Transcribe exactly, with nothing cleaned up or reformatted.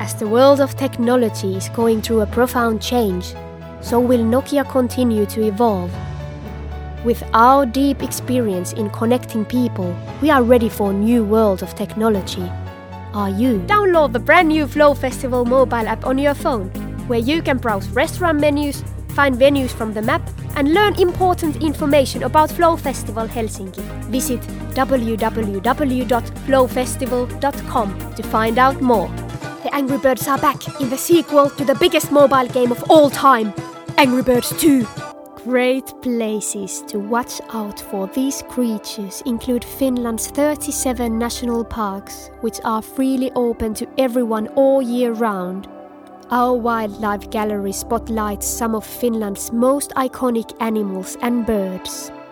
As the world of technology is going through a profound change, so will Nokia continue to evolve. With our deep experience in connecting people, we are ready for a new world of technology. Are you? Download the brand new Flow Festival mobile app on your phone, where you can browse restaurant menus, find venues from the map, and learn important information about Flow Festival Helsinki. Visit w w w dot flow festival dot com to find out more. The Angry Birds are back in the sequel to the biggest mobile game of all time, Angry Birds two. Great places to watch out for these creatures include Finland's thirty-seven national parks, which are freely open to everyone all year round. Our wildlife gallery spotlights some of Finland's most iconic animals and birds.